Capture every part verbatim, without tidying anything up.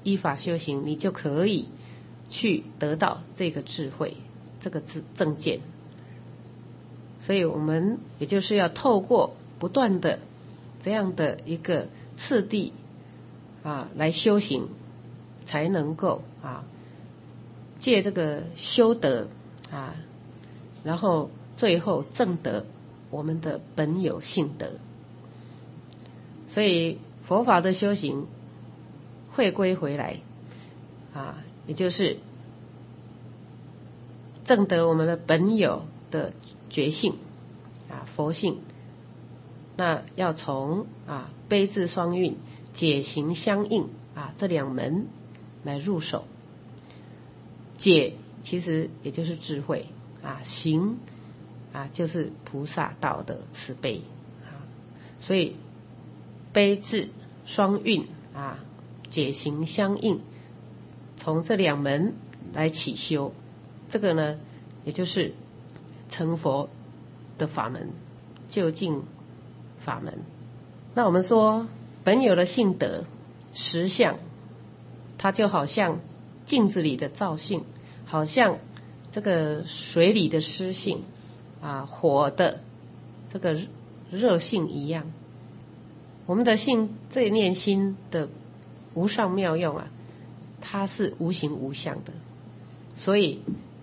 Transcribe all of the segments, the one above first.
依法修行，你就可以去得到这个智慧，这个正见。所以我们也就是要透过不断的这样的一个次第啊来修行，才能够啊借这个修德啊，然后最后证得我们的本有性德。所以佛法的修行回归回来啊，也就是证得我们的本有的觉性啊，佛性。那要从啊悲智双运、解行相应啊这两门来入手。解其实也就是智慧啊，行啊就是菩萨道的慈悲啊，所以悲智双运啊，解行相应，从这两门来起修，这个呢也就是成佛的法门，究竟法门。那我们说本有的性德实相，它就好像镜子里的照性，好像这个水里的湿性啊，火的这个热性一样。我们的性，这念心的无上妙用啊，它是无形无相的，所以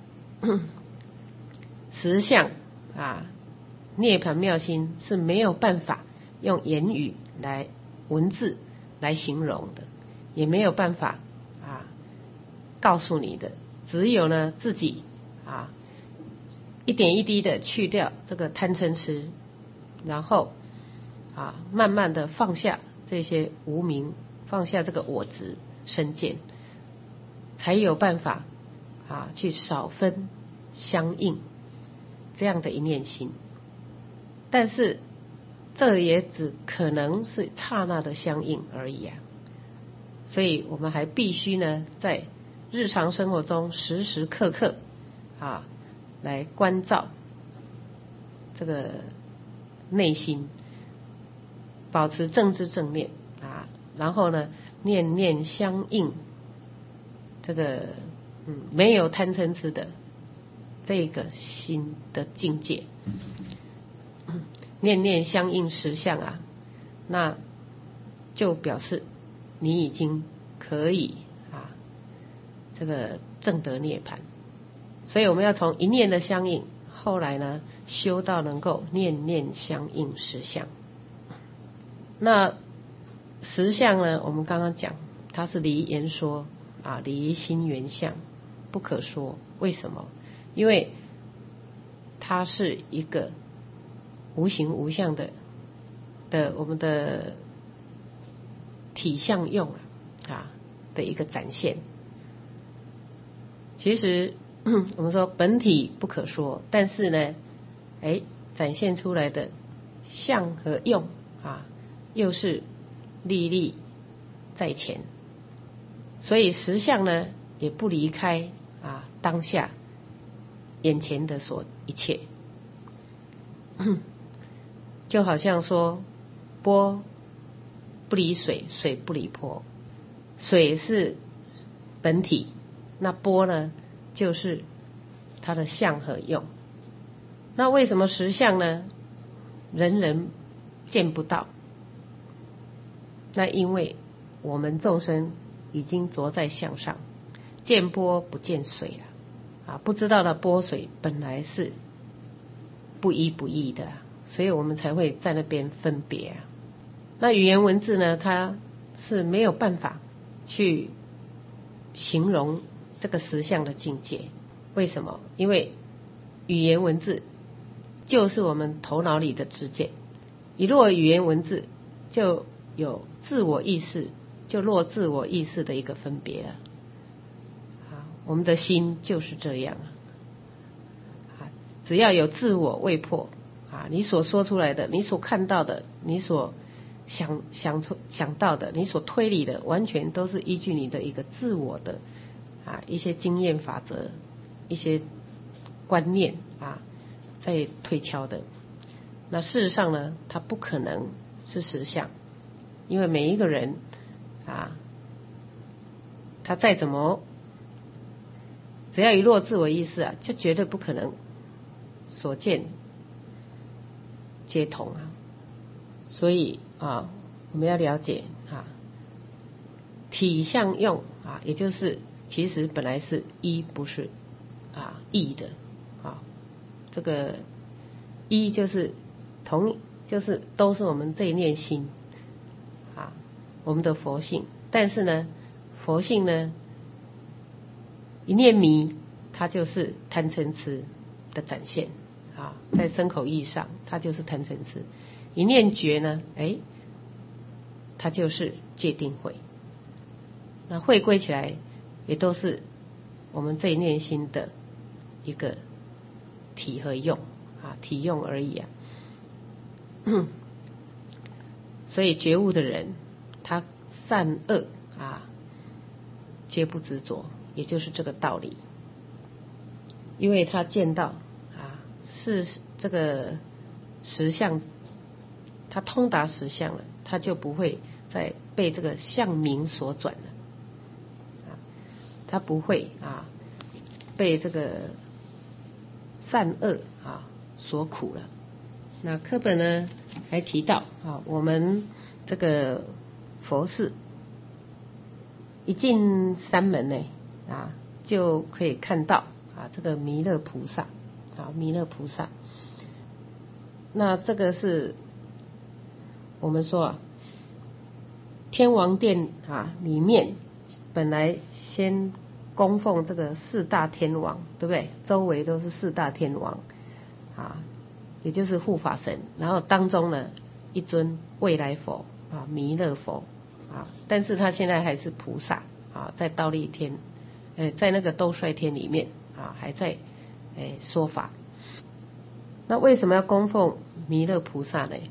实相啊，涅槃妙心是没有办法用言语来文字来形容的，也没有办法啊告诉你的，只有呢自己啊一点一滴的去掉这个贪嗔痴，然后啊慢慢的放下这些无明，放下这个我执身见，才有办法啊去少分相应这样的一念心。但是这也只可能是刹那的相应而已啊，所以我们还必须呢在日常生活中时时刻刻啊来关照这个内心，保持正知正念啊，然后呢念念相应，这个嗯没有贪嗔痴的这个心的境界，念念相应实相啊，那就表示你已经可以啊这个证得涅槃。所以我们要从一念的相应，后来呢修到能够念念相应实相。那实相呢，我们刚刚讲它是离言说啊，离心缘相，不可说。为什么？因为它是一个无形无相的的我们的体相用啊的一个展现。其实我们说本体不可说，但是呢哎展现出来的相和用啊又是历历在前，所以实相呢也不离开啊当下眼前的所一切。就好像说波不离水，水不离波，水是本体，那波呢就是它的相和用。那为什么实相呢人人见不到？那因为我们众生已经着在相上，见波不见水了啊，不知道的波水本来是不一不异的，所以我们才会在那边分别啊。那语言文字呢，它是没有办法去形容这个实相的境界。为什么？因为语言文字就是我们头脑里的知见，一落语言文字就有自我意识，就落自我意识的一个分别了。啊，我们的心就是这样啊，只要有自我未破啊，你所说出来的，你所看到的，你所想想出想到的，你所推理的，完全都是依据你的一个自我的啊一些经验法则、一些观念啊在推敲的。那事实上呢，它不可能是实相，因为每一个人啊他再怎么，只要一落自我意识啊，就绝对不可能所见皆同啊。所以啊，我们要了解啊，体相用啊，也就是其实本来是一，不是啊异的啊。这个一就是同，就是都是我们这一念心啊，我们的佛性。但是呢，佛性呢，一念迷，它就是贪嗔痴的展现啊，在身口意上，它就是贪嗔痴。一念觉呢，哎，它就是戒定慧。那慧归起来，也都是我们这一念心的一个体和用啊，体用而已啊。所以觉悟的人，他善恶啊，皆不执着，也就是这个道理。因为他见到啊，是这个实相，他通达实相了，他就不会再被这个相名所转了。他不会啊被这个善恶啊所苦了。那课本呢还提到啊，我们这个佛寺一进山门呢啊，就可以看到啊这个弥勒菩萨啊，弥勒菩萨。那这个是我们说啊，天王殿啊里面本来先供奉这个四大天王，对不对？周围都是四大天王啊，也就是护法神。然后当中呢，一尊未来佛啊，弥勒佛啊，但是他现在还是菩萨啊，在忉利天，呃，在那个兜率天里面啊，还在诶说法。那为什么要供奉弥勒菩萨呢？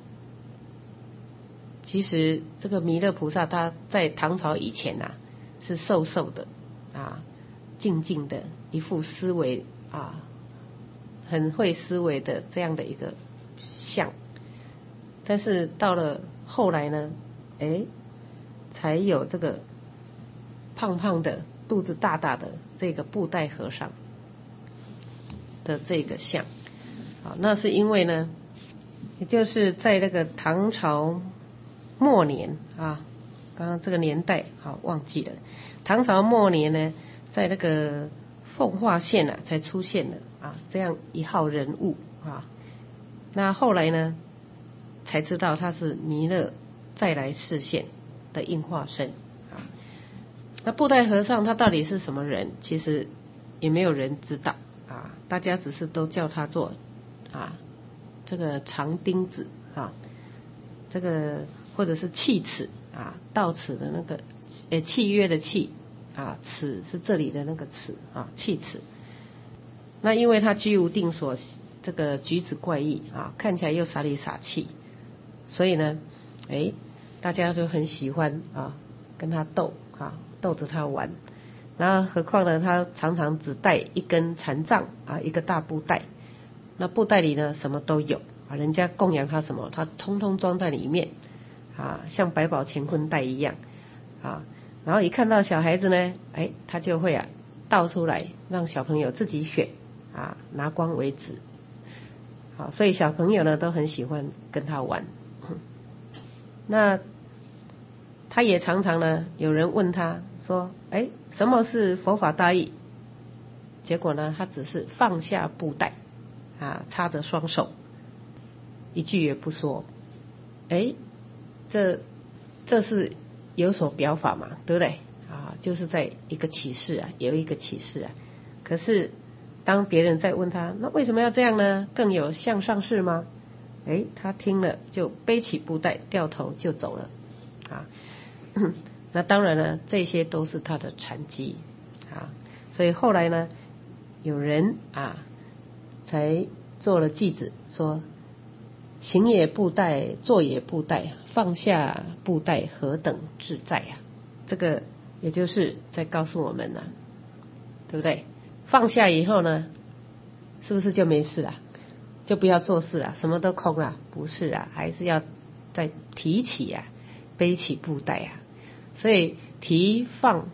其实这个弥勒菩萨他在唐朝以前啊，是瘦瘦的啊，静静的一副思维啊，很会思维的这样的一个像。但是到了后来呢，哎，才有这个胖胖的、肚子大大的这个布袋和尚的这个像。啊，那是因为呢，也就是在那个唐朝末年啊，刚刚这个年代好忘记了。唐朝末年呢，在那个奉化县啊，才出现了啊这样一号人物啊。那后来呢，才知道他是弥勒再来示现的应化身啊。那布袋和尚他到底是什么人？其实也没有人知道啊，大家只是都叫他做啊这个长钉子啊，这个或者是契齿啊，到此的那个诶契约的契啊，齿是这里的那个齿啊，契齿。那因为他居无定所，这个举止怪异啊，看起来又傻里傻气，所以呢，哎，大家都很喜欢啊，跟他斗啊，逗着他玩。然后何况呢，他常常只带一根禅杖啊，一个大布袋，那布袋里呢什么都有啊，人家供养他什么，他通通装在里面啊，像百宝乾坤袋一样啊。然后一看到小孩子呢，哎，他就会啊倒出来，让小朋友自己选啊，拿光为止。好，所以小朋友呢都很喜欢跟他玩。那他也常常呢，有人问他说，哎，什么是佛法大义？结果呢，他只是放下布袋啊，插着双手，一句也不说。哎，这这是有所表法嘛，对不对啊？就是在一个启示啊，有一个启示啊。可是当别人在问他，那为什么要这样呢？更有向上事吗？哎，他听了就背起布袋，掉头就走了啊。那当然呢，这些都是他的禅机啊。所以后来呢，有人啊才做了偈子，说行也布袋，坐也布袋，放下布袋何等自在啊！这个也就是在告诉我们呢、啊，对不对？放下以后呢，是不是就没事了？就不要做事了，什么都空了？不是啊，还是要再提起啊，背起布袋啊。所以提放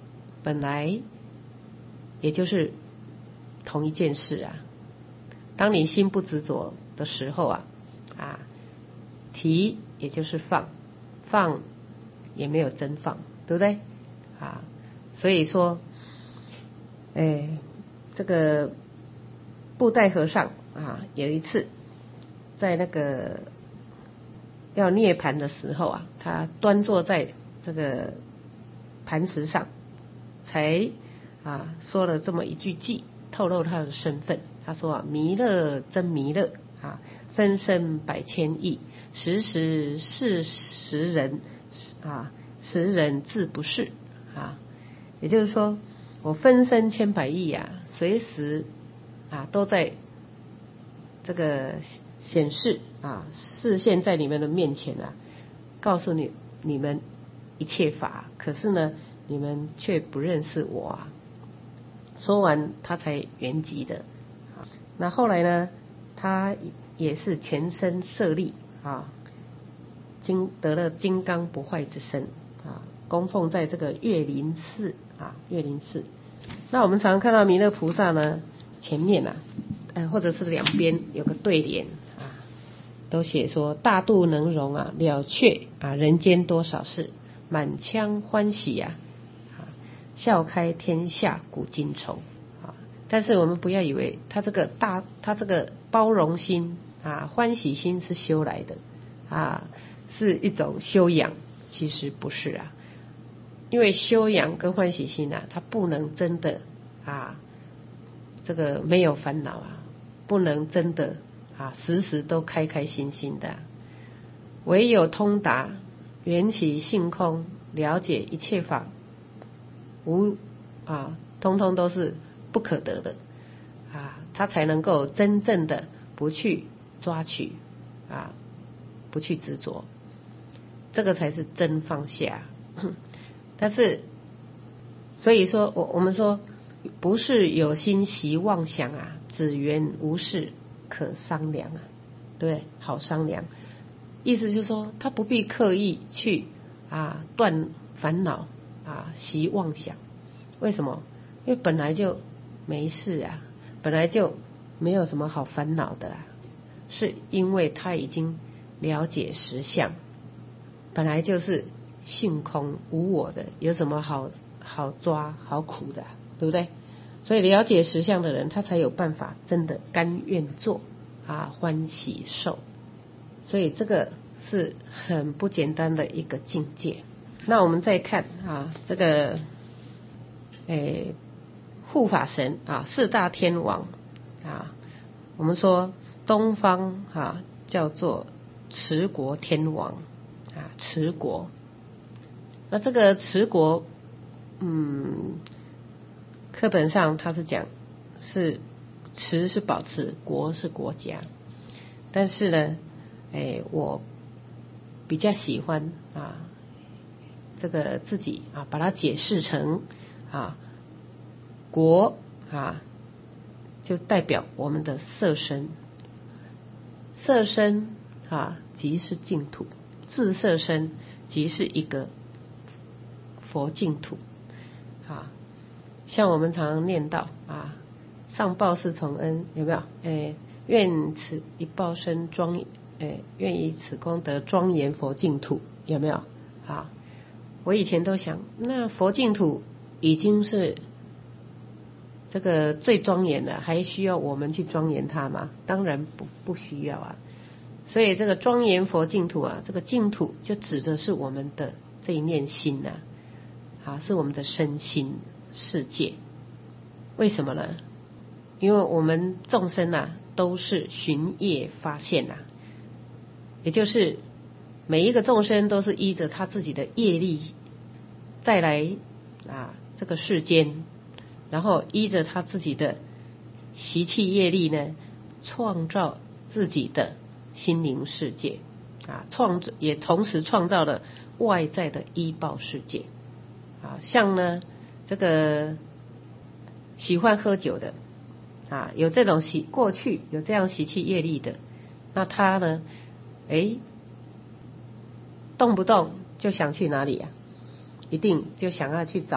本来也就是同一件事啊。当你心不执着的时候啊，啊，提也就是放，放也没有真放，对不对？啊，所以说，哎，这个布袋和尚啊，有一次在那个要涅盘的时候啊，他端坐在这个磐石上，才啊说了这么一句偈，透露他的身份。他说啊，弥勒真弥勒啊，分身百千亿，时时是时人啊，时人自不是啊。也就是说，我分身千百亿啊，随时啊都在这个显示啊，视现在你们的面前啊，告诉你你们一切法，可是呢，你们却不认识我啊。说完，他才圆寂的。那后来呢，他也是全身舍利啊，金得了金刚不坏之身啊，供奉在这个岳林寺啊，岳林寺。那我们常常看到弥勒菩萨呢，前面啊，呃，或者是两边有个对联啊，都写说大度能容啊，了却啊人间多少事，满腔欢喜啊，啊笑开天下古今愁。但是我们不要以为他这个大，他这个包容心啊，欢喜心是修来的啊，是一种修养，其实不是啊。因为修养跟欢喜心啊，它不能真的啊，这个没有烦恼啊，不能真的啊，时时都开开心心的。唯有通达缘起性空，了解一切法无啊，通通都是不可得的啊，他才能够真正的不去抓取啊，不去执着，这个才是真放下。但是，所以说我我们说，不是有心习妄想啊，只缘无事可商量啊，对，好商量。意思就是说，他不必刻意去啊断烦恼啊，习妄想。为什么？因为本来就没事啊，本来就没有什么好烦恼的啊，是因为他已经了解实相，本来就是性空无我的，有什么好好抓好苦的啊，对不对？所以了解实相的人，他才有办法真的甘愿做啊，欢喜受。所以这个是很不简单的一个境界。那我们再看啊，这个诶护法神啊，四大天王啊，我们说东方啊叫做持国天王啊，持国。那这个持国，嗯，课本上它是讲是持是保持，国是国家，但是呢，哎，我比较喜欢啊，这个自己啊把它解释成啊。国啊，就代表我们的色身，色身啊，即是净土，自色身即是一个佛净土啊。像我们常常念到啊，上报四重恩，有没有？哎，愿此一报身庄，哎，愿以此功德庄严佛净土，有没有？啊，我以前都想，那佛净土已经是这个最庄严的，还需要我们去庄严它吗？当然不不需要啊。所以这个庄严佛净土啊，这个净土就指的是我们的这一念心呐、啊，啊，是我们的身心世界。为什么呢？因为我们众生啊，都是循业发现啊，也就是每一个众生都是依着他自己的业力再来啊这个世间。然后依着他自己的习气业力呢，创造自己的心灵世界啊，创也同时创造了外在的依报世界啊。像呢这个喜欢喝酒的啊，有这种习过去有这样习气业力的，那他呢，哎，动不动就想去哪里啊？一定就想要去找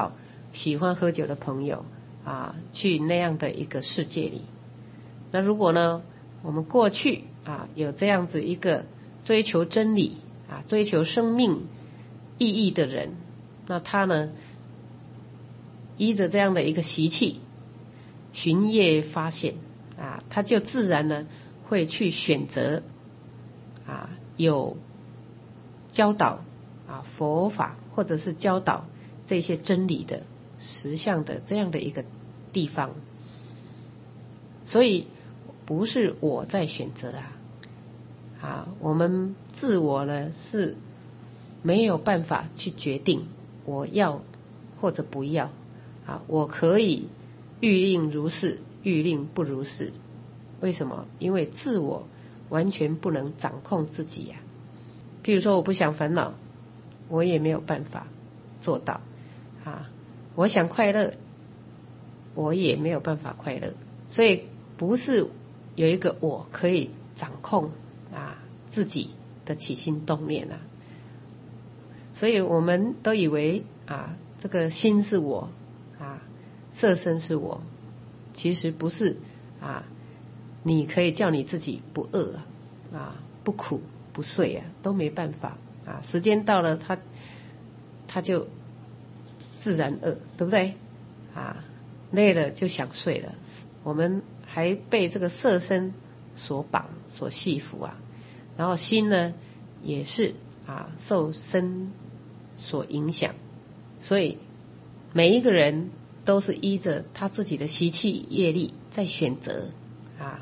喜欢喝酒的朋友啊去那样的一个世界里。那如果呢，我们过去啊有这样子一个追求真理啊追求生命意义的人，那他呢依着这样的一个习气，寻业发现啊，他就自然呢会去选择啊有教导啊佛法或者是教导这些真理的实相的这样的一个地方。所以不是我在选择啊，啊，我们自我呢是没有办法去决定我要或者不要啊，我可以欲令如是，欲令不如是。为什么？因为自我完全不能掌控自己呀、啊。譬如说，我不想烦恼，我也没有办法做到啊。我想快乐，我也没有办法快乐。所以不是有一个我可以掌控啊自己的起心动念啊。所以我们都以为啊，这个心是我啊，色身是我，其实不是啊。你可以叫你自己不饿啊，啊不苦不睡啊，都没办法啊。时间到了，他他就自然饿，对不对啊？累了就想睡了。我们还被这个色身所绑所系缚啊，然后心呢也是啊受身所影响，所以每一个人都是依着他自己的习气业力在选择啊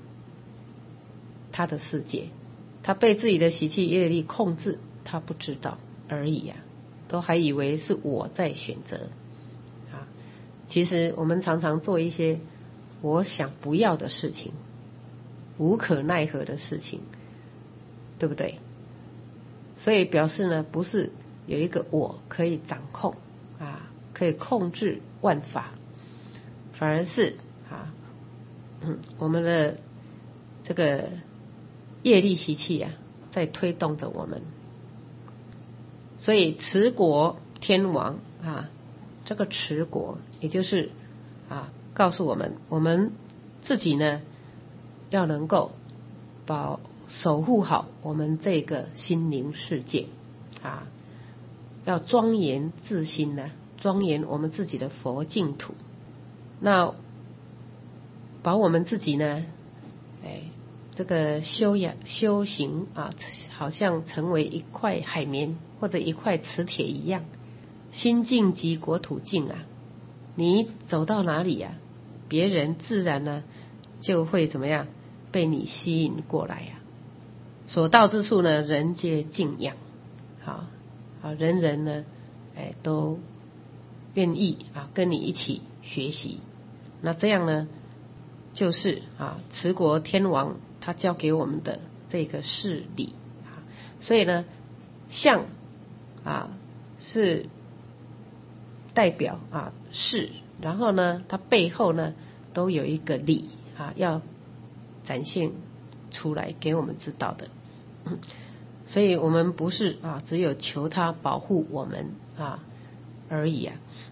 他的世界。他被自己的习气业力控制，他不知道而已啊，都还以为是我在选择啊。其实我们常常做一些我想不要的事情，无可奈何的事情，对不对？所以表示呢，不是有一个我可以掌控啊，可以控制万法，反而是啊，嗯，我们的这个业力习气啊，在推动着我们。所以持国天王啊，这个持国也就是啊，告诉我们，我们自己呢要能够保守护好我们这个心灵世界啊，要庄严自心呢，庄严我们自己的佛净土。那把我们自己呢，哎，这个修养修行啊，好像成为一块海绵或者一块磁铁一样，心净即国土净啊。你走到哪里啊，别人自然呢就会怎么样被你吸引过来啊。所到之处呢，人皆敬仰，好，好，人人呢，哎，都愿意啊跟你一起学习。那这样呢，就是啊持国天王他教给我们的这个事理啊。所以呢，相啊是代表啊事，然后呢，它背后呢都有一个理啊，要展现出来给我们知道的。所以我们不是啊只有求他保护我们啊而已啊。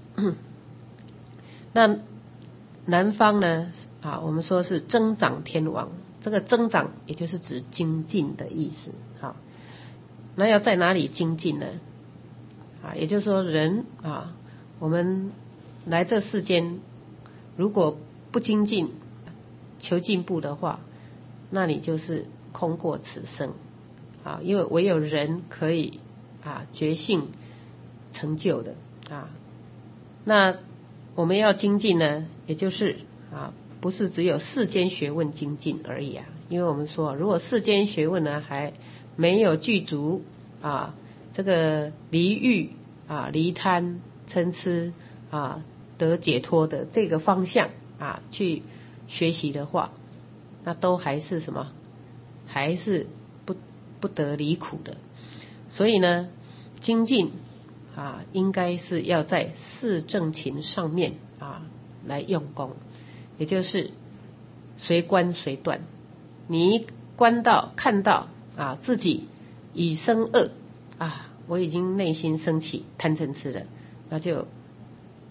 那南方呢啊，我们说是增长天王，这个增长也就是指精进的意思。好，那要在哪里精进呢？啊，也就是说人啊，我们来这世间，如果不精进求进步的话，那你就是空过此生啊。因为唯有人可以啊觉性成就的啊。那我们要精进呢，也就是啊不是只有世间学问精进而已啊。因为我们说，如果世间学问呢还没有具足啊这个离欲啊离贪嗔痴啊得解脱的这个方向啊去学习的话，那都还是什么？还是不不得离苦的。所以呢，精进啊，应该是要在四正勤上面啊来用功，也就是随观随断。你观到看到啊自己已生恶啊，我已经内心升起贪嗔痴了，那就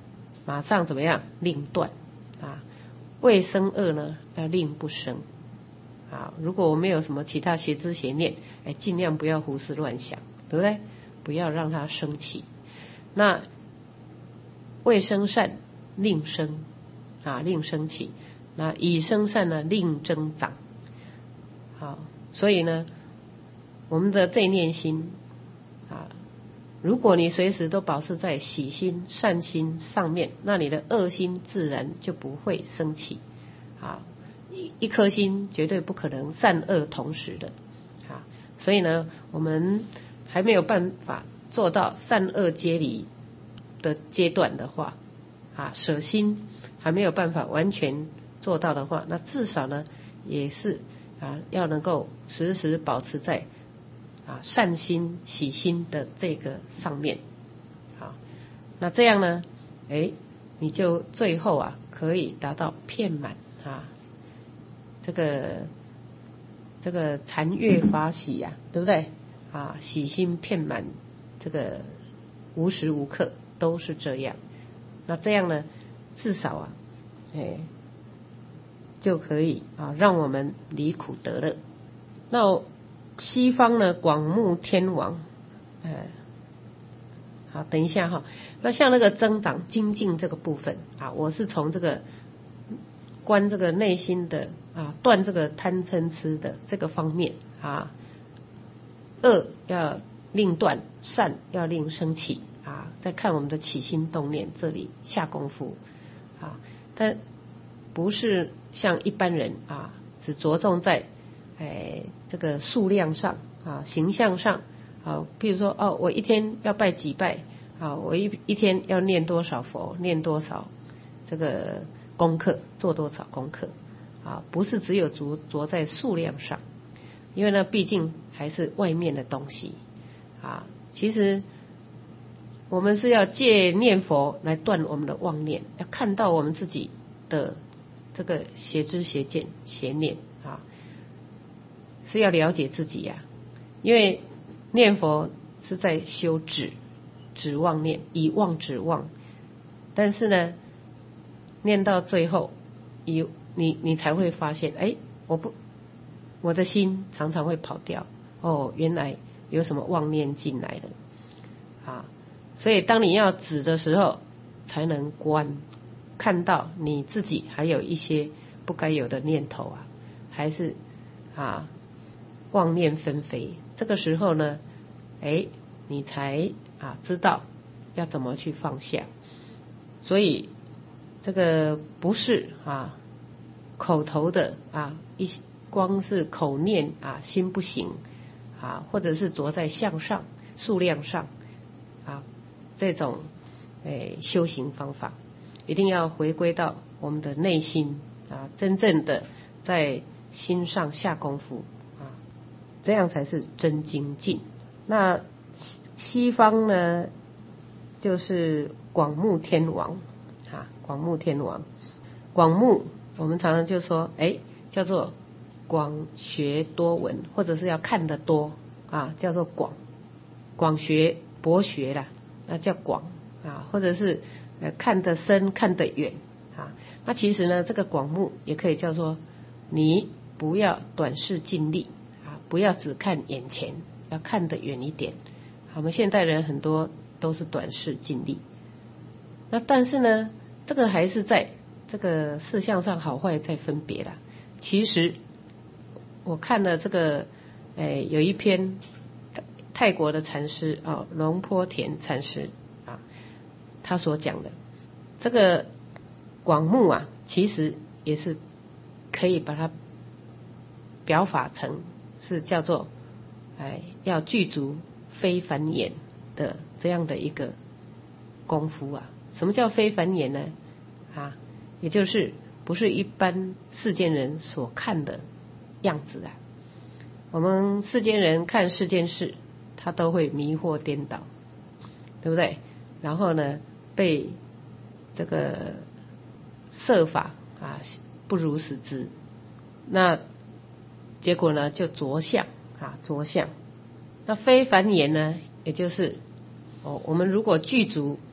马上怎么样令断啊？未生恶呢，要令不生啊。如果我没有什么其他邪知邪念，哎，尽量不要胡思乱想，对不对？不要让它升起。那未生善，令生啊，令升起。那已生善呢，令增长。好，所以呢，我们的这念心啊，如果你随时都保持在喜心、善心上面，那你的恶心自然就不会升起啊。一一颗心绝对不可能善恶同时的啊。所以呢，我们还没有办法做到善恶皆离的阶段的话啊，舍心还没有办法完全做到的话，那至少呢也是啊要能够时时保持在啊善心喜心的这个上面。好，那这样呢，哎，你就最后啊可以达到遍满啊，这个这个禅悦法喜呀、啊，对不对啊？喜心遍满，这个无时无刻都是这样。那这样呢，至少啊，哎，就可以啊，让我们离苦得乐。那西方呢，广目天王，哎，好，等一下哈。那像那个增长精进这个部分啊，我是从这个观这个内心的啊，断这个贪嗔痴的这个方面啊，恶要令断，善要令升起啊。再看我们的起心动念这里下功夫啊，但不是像一般人啊，只着重在哎这个数量上啊、形象上啊，譬如说哦，我一天要拜几拜啊，我一一天要念多少佛，念多少这个功课，做多少功课啊，不是只有着着在数量上，因为呢，毕竟还是外面的东西啊。其实我们是要借念佛来断我们的妄念，要看到我们自己的这个邪知邪见邪念啊，是要了解自己呀、啊。因为念佛是在修止止妄念，以妄止妄，但是呢，念到最后，以你你才会发现，哎，我不，我的心常常会跑掉，哦，原来有什么妄念进来了啊。所以当你要止的时候，才能观，看到你自己还有一些不该有的念头啊，还是啊妄念纷飞。这个时候呢，哎，你才啊知道要怎么去放下。所以这个不是啊口头的啊一光是口念啊心不行啊，或者是着在向上数量上啊。这种诶修行方法，一定要回归到我们的内心啊，真正的在心上下功夫啊，这样才是真精进。那西方呢，就是广目天王啊，广目天王，广目我们常常就说，哎，叫做广学多闻，或者是要看得多啊，叫做广，广学博学啦。那叫广啊，或者是呃看得深看得远啊。那其实呢，这个广目也可以叫做你不要短视近利啊，不要只看眼前，要看得远一点。我们现代人很多都是短视近利，那但是呢，这个还是在这个事项上好坏在分别啦。其实我看了这个，诶有一篇。泰国的禅师啊，龙坡田禅师啊，他所讲的这个广目啊，其实也是可以把它表法成是叫做哎要具足非凡眼的这样的一个功夫啊。什么叫非凡眼呢？啊，也就是不是一般世间人所看的样子啊。我们世间人看世间事，他都会迷惑颠倒，对不对？然后呢，被这个色法啊不如实知，那结果呢就着相啊着相。那非凡眼呢，也就是哦，我们如果具足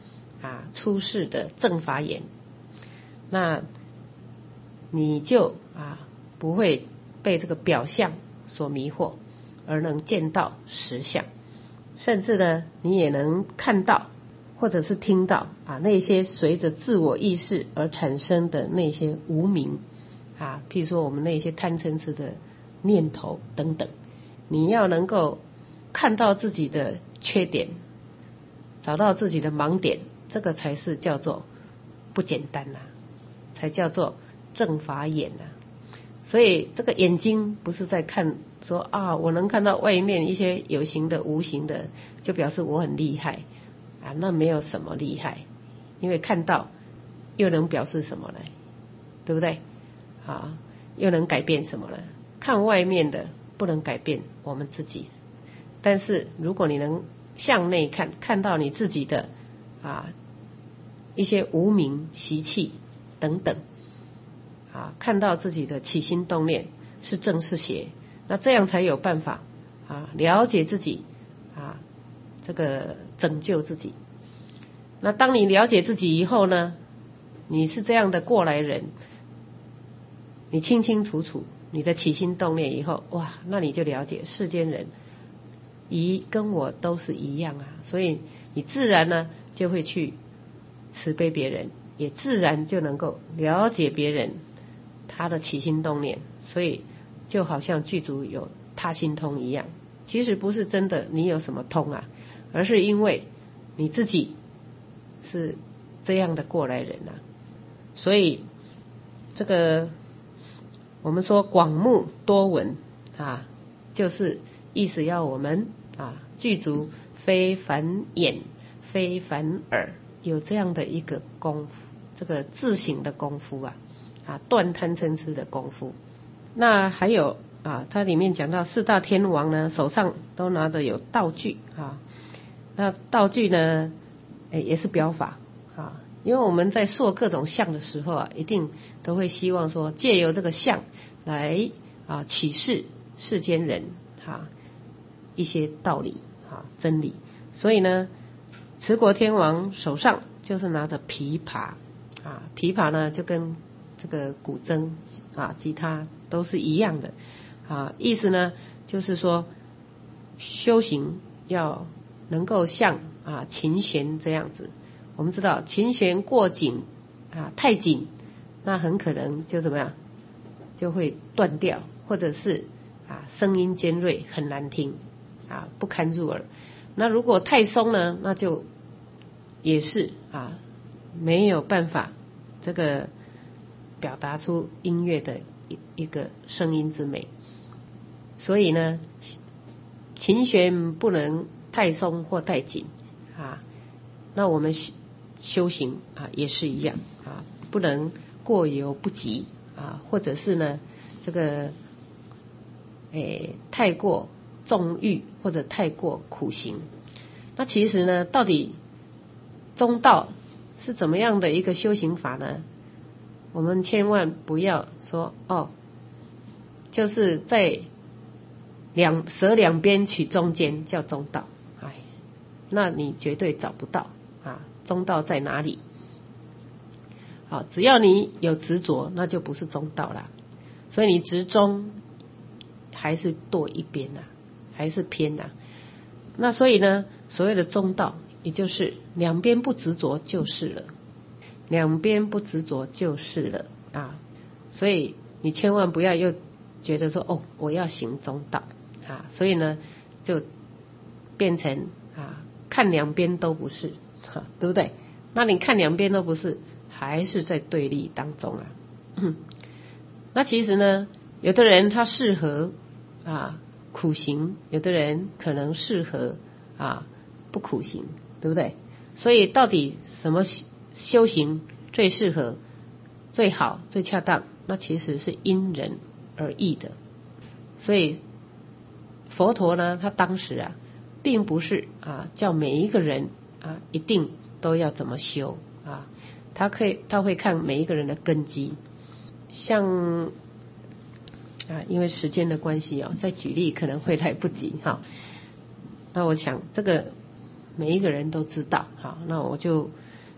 啊出世的正法眼，那你就啊不会被这个表象所迷惑，而能见到实相，甚至呢你也能看到或者是听到啊那些随着自我意识而产生的那些无明啊，譬如说我们那些贪嗔痴的念头等等，你要能够看到自己的缺点，找到自己的盲点，这个才是叫做不简单呐、啊，才叫做正法眼呐、啊。所以这个眼睛不是在看说啊，我能看到外面一些有形的无形的，就表示我很厉害啊，那没有什么厉害，因为看到又能表示什么呢？对不对？啊，又能改变什么呢？看外面的不能改变我们自己，但是如果你能向内看，看到你自己的啊一些无明习气等等啊，看到自己的起心动念是正是邪，那这样才有办法啊了解自己啊，这个拯救自己。那当你了解自己以后呢，你是这样的过来人，你清清楚楚你的起心动念以后，哇，那你就了解世间人一跟我都是一样啊，所以你自然呢就会去慈悲别人，也自然就能够了解别人他的起心动念，所以就好像具足有他心通一样。其实不是真的你有什么通啊，而是因为你自己是这样的过来人啊。所以这个我们说广目多闻啊，就是意思要我们啊具足非凡眼非凡耳，有这样的一个功夫，这个自省的功夫啊，啊断贪嗔痴的功夫。那还有啊，它里面讲到四大天王呢手上都拿着有道具啊，那道具呢也是表法啊，因为我们在塑各种相的时候啊，一定都会希望说借由这个相来啊启示世间人啊一些道理啊真理。所以呢，持国天王手上就是拿着琵琶啊，琵琶呢就跟这个古筝啊吉他都是一样的啊，意思呢就是说修行要能够像啊琴弦这样子。我们知道琴弦过紧啊太紧，那很可能就怎么样就会断掉，或者是啊声音尖锐很难听啊不堪入耳。那如果太松呢，那就也是啊没有办法这个表达出音乐的一一个声音之美。所以呢，琴弦不能太松或太紧啊。那我们修行啊也是一样啊，不能过犹不及啊，或者是呢这个诶太过纵欲或者太过苦行。那其实呢，到底中道是怎么样的一个修行法呢？我们千万不要说哦，就是在两舍两边取中间叫中道，哎，那你绝对找不到啊，中道在哪里？好，只要你有执着，那就不是中道啦。所以你执中还是堕一边啊，还是偏啊。那所以呢，所谓的中道，也就是两边不执着就是了，两边不执着就是了啊。所以你千万不要又觉得说哦，我要行中道啊，所以呢就变成啊看两边都不是，啊，对不对？那你看两边都不是，还是在对立当中啊。那其实呢，有的人他适合啊苦行，有的人可能适合啊不苦行，对不对？所以到底什么修行最适合、最好、最恰当？那其实是因人而异的。所以佛陀呢，他当时啊，并不是啊叫每一个人啊一定都要怎么修啊，他可以他会看每一个人的根基。像啊，因为时间的关系哦，再举例可能会来不及哈。那我想这个每一个人都知道，好，那我就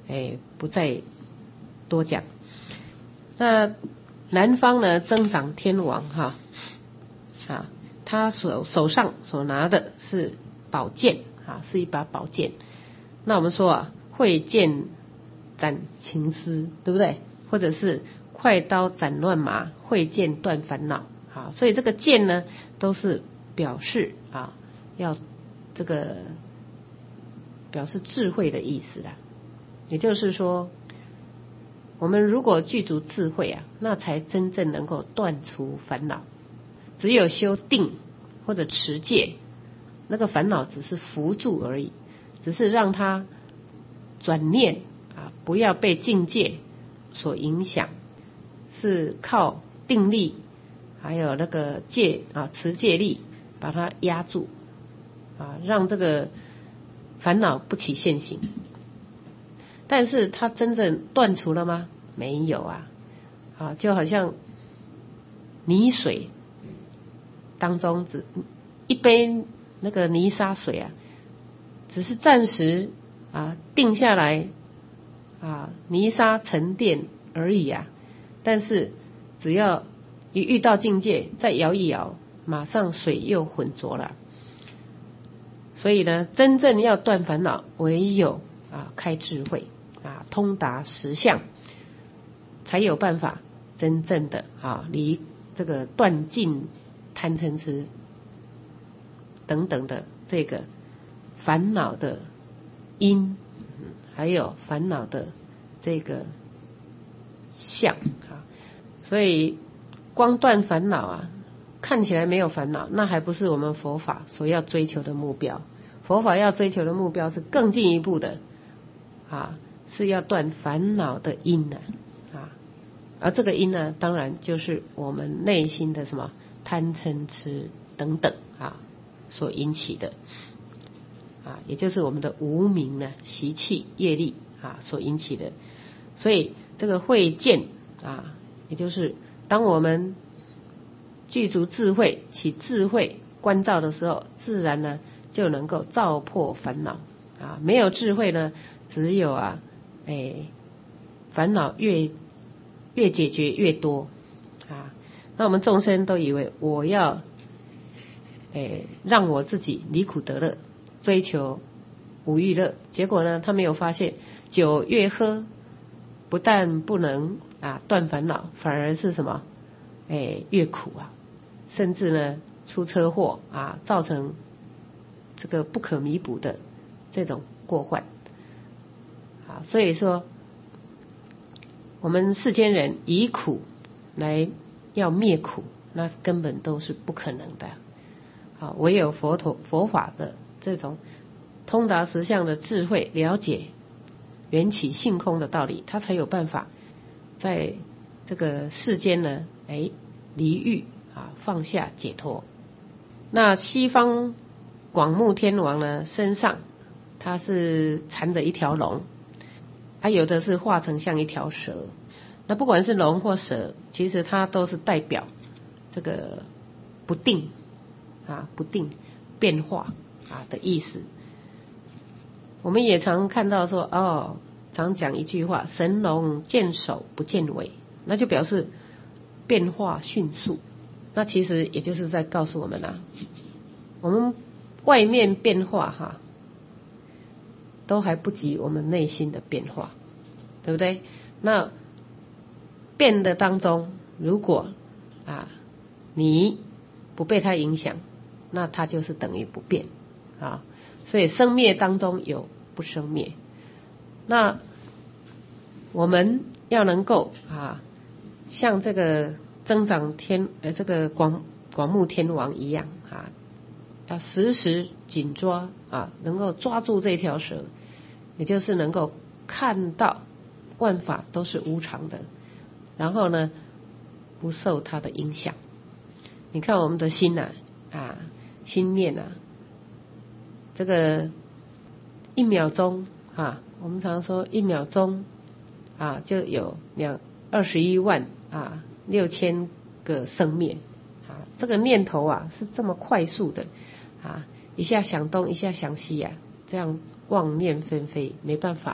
哎不再多讲。那南方呢，增长天王哈啊，他手手上所拿的是宝剑啊，是一把宝剑。那我们说啊，慧剑斩情丝，对不对？或者是快刀斩乱麻，慧剑断烦恼。好，所以这个剑呢，都是表示啊，要这个表示智慧的意思啦。也就是说，我们如果具足智慧啊，那才真正能够断除烦恼。只有修定或者持戒，那个烦恼只是扶助而已，只是让它转念啊，不要被境界所影响，是靠定力还有那个戒啊持戒力把它压住啊，让这个烦恼不起现行。但是它真正断除了吗？没有啊，啊，就好像泥水当中只一杯那个泥沙水啊，只是暂时啊定下来啊，泥沙沉淀而已啊。但是只要一遇到境界，再摇一摇，马上水又浑浊了。所以呢，真正要断烦恼，唯有啊开智慧啊，通达实相，才有办法真正的啊离这个断尽贪嗔痴等等的这个烦恼的因，还有烦恼的这个相啊。所以光断烦恼啊，看起来没有烦恼，那还不是我们佛法所要追求的目标。佛法要追求的目标是更进一步的啊，是要断烦恼的因呢啊，而这个因呢，当然就是我们内心的什么贪嗔痴等等啊所引起的啊，也就是我们的无明呢、习气、业力啊所引起的。所以这个慧见啊，也就是当我们具足智慧、起智慧观照的时候，自然呢就能够照破烦恼啊。没有智慧呢，只有啊，哎，烦恼越越解决越多啊。那我们众生都以为我要，哎，让我自己离苦得乐，追求五欲乐，结果呢，他没有发现酒越喝，不但不能啊断烦恼，反而是什么？哎，越苦啊，甚至呢出车祸啊，造成这个不可弥补的这种过患啊。所以说，我们世间人以苦来要灭苦，那根本都是不可能的啊。唯有佛陀佛法的这种通达实相的智慧，了解缘起性空的道理，他才有办法在这个世间呢，哎，离欲啊，放下解脱。那西方广目天王呢，身上他是缠着一条龙，他有的是化成像一条蛇。那不管是龙或蛇，其实它都是代表这个不定啊，不定变化啊的意思。我们也常看到说，哦，常讲一句话，神龙见首不见尾，那就表示变化迅速。那其实也就是在告诉我们啊，我们外面变化哈，都还不及我们内心的变化，对不对？那变的当中，如果啊你不被它影响，那它就是等于不变啊。所以生灭当中有不生灭，那我们要能够啊，像这个增长天呃这个广广目天王一样啊，要时时紧抓啊，能够抓住这条蛇，也就是能够看到万法都是无常的，然后呢不受它的影响。你看我们的心啊啊心念啊，这个一秒钟啊，我们常说一秒钟啊就有两二十一万啊六千个生灭啊，这个念头啊是这么快速的啊，一下想东一下想西啊，这样妄念纷飞，没办法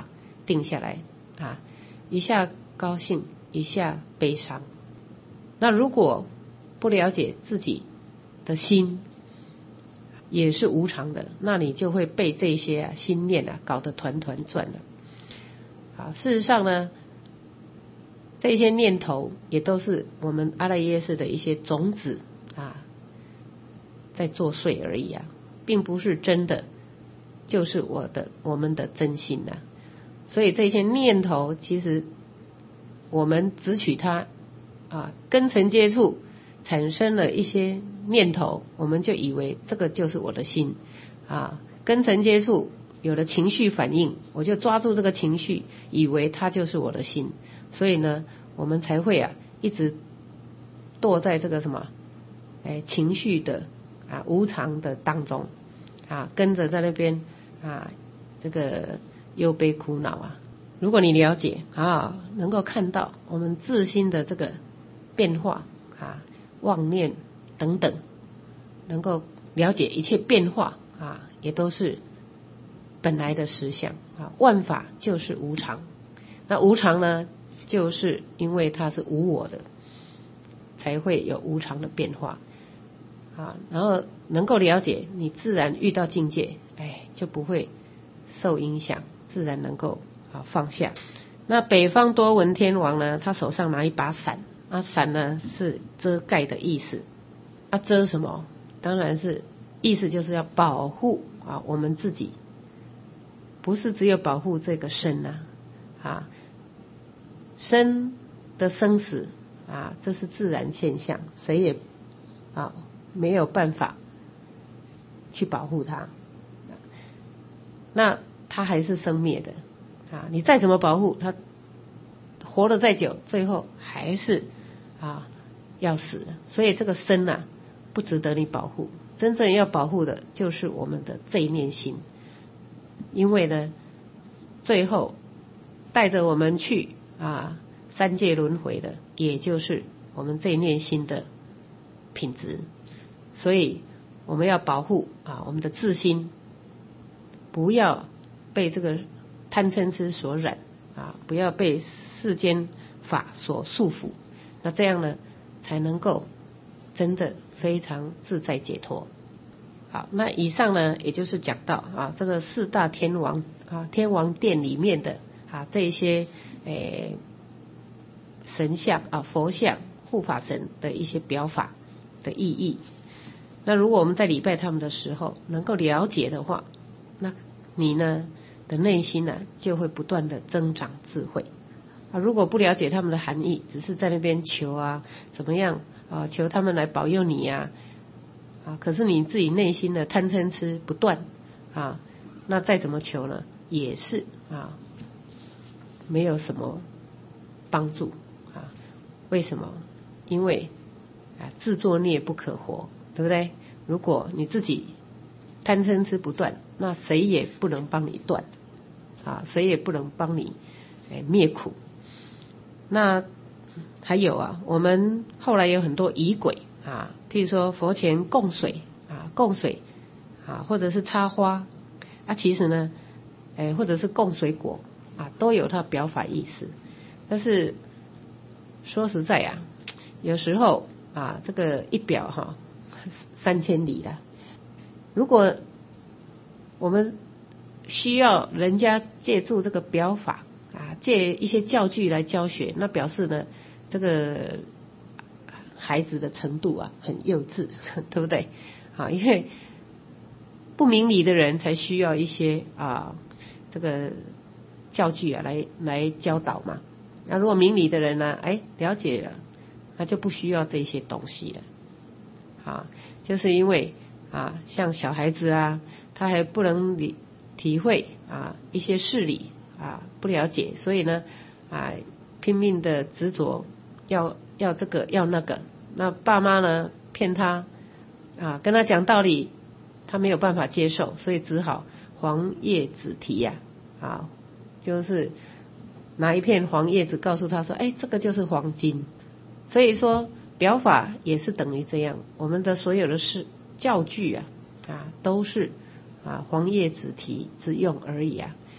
定下来啊，一下高兴，一下悲伤。那如果不了解自己的心也是无常的，那你就会被这些啊心念啊搞得团团转了。啊，事实上呢，这些念头也都是我们阿赖耶识的一些种子啊，在作祟而已啊，并不是真的就是我的我们的真心呐、啊。所以这些念头其实我们只取它啊，根尘接触产生了一些念头，我们就以为这个就是我的心啊，根尘接触有了情绪反应，我就抓住这个情绪，以为它就是我的心，所以呢，我们才会啊一直堕在这个什么，哎，情绪的啊无常的当中啊，跟着在那边啊这个忧悲苦恼啊。如果你了解啊，能够看到我们自心的这个变化啊、妄念等等，能够了解一切变化啊，也都是本来的实相啊。万法就是无常，那无常呢，就是因为它是无我的，才会有无常的变化啊。然后能够了解，你自然遇到境界，哎，就不会受影响，自然能够啊放下。那北方多闻天王呢，他手上拿一把伞，啊，伞呢是遮盖的意思，啊，遮什么？当然是意思就是要保护啊我们自己，不是只有保护这个身呐、啊，啊，身的生死啊，这是自然现象，谁也啊没有办法去保护它，那它还是生灭的啊，你再怎么保护它，活得再久，最后还是啊要死。所以这个身啊不值得你保护，真正要保护的就是我们的这一念心，因为呢最后带着我们去啊三界轮回的，也就是我们这一念心的品质。所以我们要保护啊我们的自心，不要被这个贪嗔痴所染啊，不要被世间法所束缚，那这样呢才能够真的非常自在解脱。好，那以上呢也就是讲到啊这个四大天王啊天王殿里面的啊这一些诶神像啊佛像护法神的一些表法的意义。那如果我们在礼拜他们的时候能够了解的话，那你呢的内心呢、啊、就会不断的增长智慧啊。如果不了解他们的含义，只是在那边求啊怎么样啊，求他们来保佑你呀 啊, 啊，可是你自己内心的贪嗔痴不断啊，那再怎么求呢，也是啊没有什么帮助啊。为什么？因为啊自作孽不可活，对不对？如果你自己贪嗔痴不断，那谁也不能帮你断啊，谁也不能帮你哎灭苦。那还有啊，我们后来有很多仪轨啊，譬如说佛前供水啊，供水啊，或者是插花啊，其实呢，哎，或者是供水果啊，都有它表法意思。但是说实在啊，有时候啊，这个一表哈、啊、三千里啦。如果我们需要人家借助这个表法啊，借一些教具来教学，那表示呢，这个孩子的程度啊很幼稚，对不对？啊，因为不明理的人才需要一些啊这个教具啊来来教导嘛。那如果明理的人呢，哎了解了，那就不需要这些东西了。啊，就是因为啊像小孩子啊，他还不能理体会啊一些事理啊，不了解，所以呢啊拼命的执着要要这个要那个，那爸妈呢骗他啊，跟他讲道理，他没有办法接受，所以只好黄叶子提呀 啊, 啊，就是拿一片黄叶子告诉他说，哎，这个就是黄金。所以说表法也是等于这样，我们的所有的事教具啊啊都是啊黄叶子提之用而已啊。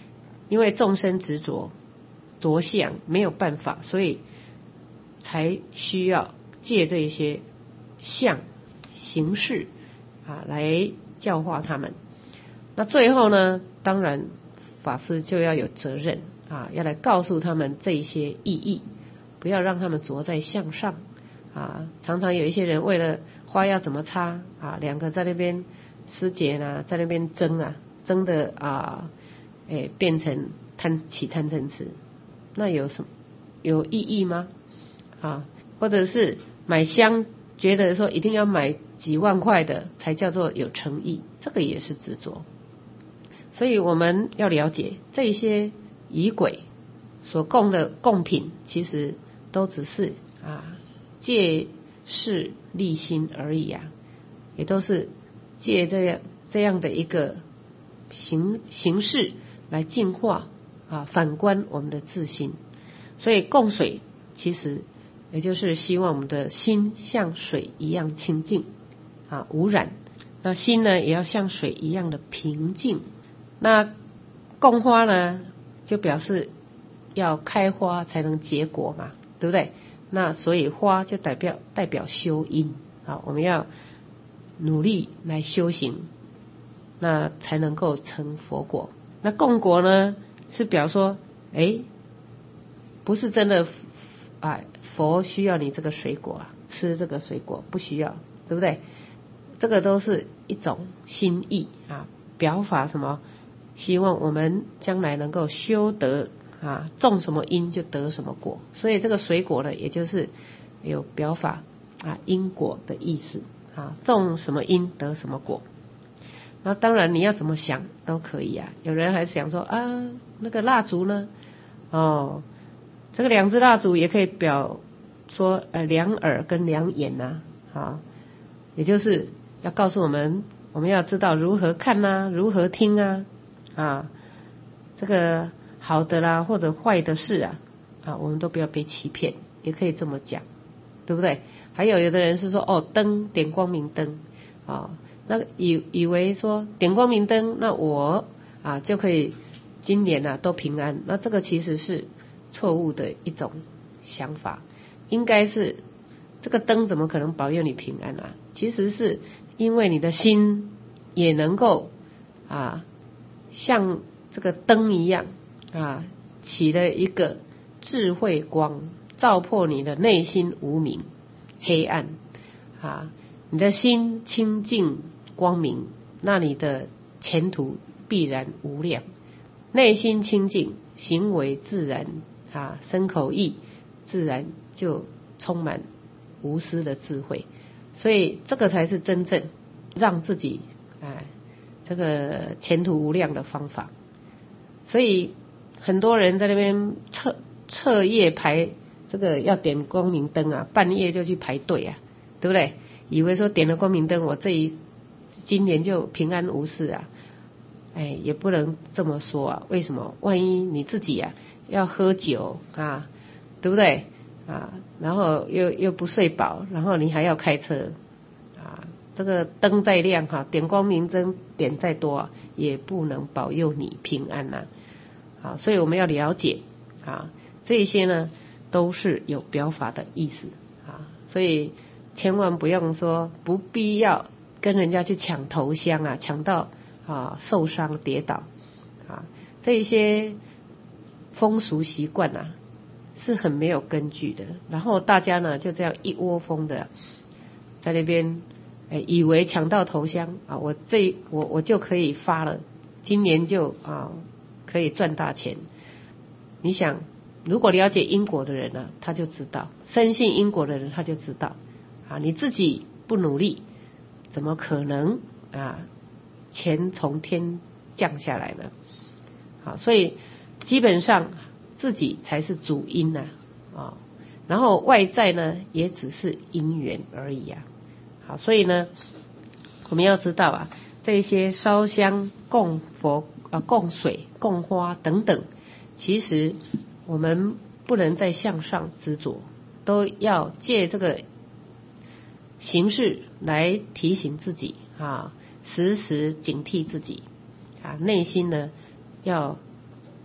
因为众生执着着相没有办法，所以才需要借这些相形式啊来教化他们。那最后呢，当然法师就要有责任啊，要来告诉他们这些意义，不要让他们着在相上啊。常常有一些人为了花要怎么插啊，两个在那边师姐呢，在那边争啊，争的啊，哎变成贪起贪嗔痴，那有什么有意义吗？啊，或者是买香，觉得说一定要买几万块的才叫做有诚意，这个也是执着。所以我们要了解这些仪轨所供的供品，其实都只是啊借势利心而已啊，也都是借这样这样的一个形形式来净化啊，反观我们的自心。所以供水其实也就是希望我们的心像水一样清净啊，无染。那心呢，也要像水一样的平静。那供花呢，就表示要开花才能结果嘛，对不对？那所以花就代表代表修因啊，我们要努力来修行，那才能够成佛果。那供果呢，是表说，哎，不是真的啊，佛需要你这个水果啊，吃这个水果不需要，对不对？这个都是一种心意啊，表法什么？希望我们将来能够修得啊，种什么因就得什么果，所以这个水果呢，也就是有表法啊因果的意思啊，种什么因得什么果。那当然你要怎么想都可以啊，有人还想说啊，那个蜡烛呢，哦，这个两支蜡烛也可以表说呃两耳跟两眼呐，啊，也就是要告诉我们，我们要知道如何看啊，如何听啊。啊，这个好的啦，或者坏的事啊，啊，我们都不要被欺骗，也可以这么讲，对不对？还有有的人是说，哦，灯点光明灯啊，那以以为说点光明灯，那我啊就可以今年啊都平安，那这个其实是错误的一种想法，应该是这个灯怎么可能保佑你平安啊？其实是因为你的心也能够啊。像这个灯一样啊，起了一个智慧光，照破你的内心无明黑暗啊，你的心清净光明，那你的前途必然无量。内心清净，行为自然啊，身口意自然就充满无私的智慧，所以这个才是真正让自己哎。这个前途无量的方法。所以很多人在那边彻彻夜排这个要点光明灯啊，半夜就去排队啊，对不对？以为说点了光明灯，我这一今年就平安无事啊。哎，也不能这么说啊，为什么？万一你自己啊要喝酒啊，对不对啊？然后又又不睡饱，然后你还要开车啊，这个灯再亮哈，点光明灯点再多啊，也不能保佑你平安呐。啊，所以我们要了解啊，这些呢都是有表法的意思啊，所以千万不用说不必要跟人家去抢头香啊，抢到啊受伤跌倒啊，这些风俗习惯啊是很没有根据的。然后大家呢就这样一窝蜂的在那边，哎，以为抢到头香啊，我这我我就可以发了，今年就啊可以赚大钱。你想，如果了解因果的人呢、啊，他就知道；深信因果的人，他就知道啊，你自己不努力，怎么可能啊钱从天降下来呢？好，所以基本上自己才是主因呐、啊，啊，然后外在呢也只是因缘而已啊。好，所以呢，我们要知道啊，这些烧香、供佛、啊供水、供花等等，其实我们不能再向上执着，都要借这个形式来提醒自己啊，时时警惕自己啊，内心呢要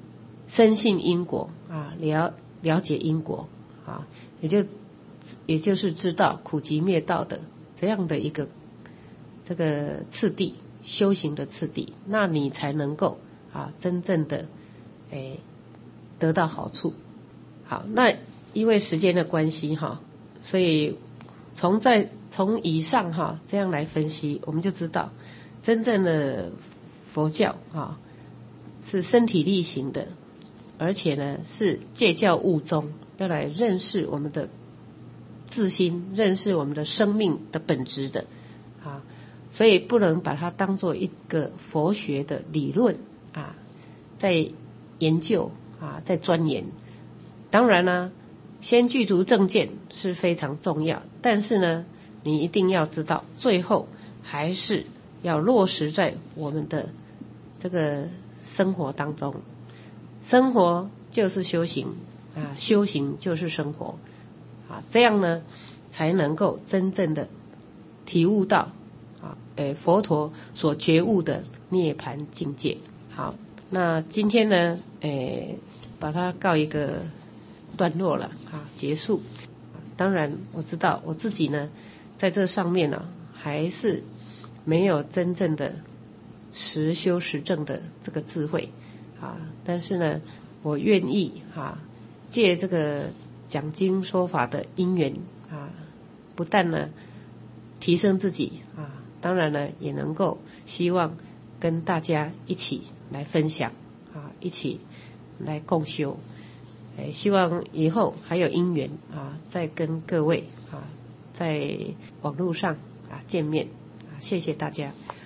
深信因果啊，了了解因果啊，也就也就是知道苦集灭道的这样的一个这个次第，修行的次第，那你才能够啊真正的诶得到好处。好，那因为时间的关系哈，所以从在从以上哈这样来分析，我们就知道真正的佛教啊是身体力行的，而且呢是戒教悟宗，要来认识我们的自心，认识我们的生命的本质的啊，所以不能把它当做一个佛学的理论啊，在研究啊，在钻研。当然呢，先具足正见是非常重要，但是呢，你一定要知道，最后还是要落实在我们的这个生活当中。生活就是修行啊，修行就是生活啊，这样呢，才能够真正的体悟到啊，诶，佛陀所觉悟的涅槃境界。好，那今天呢，诶，把它告一个段落了啊，结束。当然我知道我自己呢，在这上面呢，还是没有真正的实修实证的这个智慧啊，但是呢，我愿意啊，借这个讲经说法的因缘啊，不但呢提升自己啊，当然呢也能够希望跟大家一起来分享啊，一起来共修。哎，希望以后还有因缘啊，再跟各位啊在网络上啊见面啊，谢谢大家。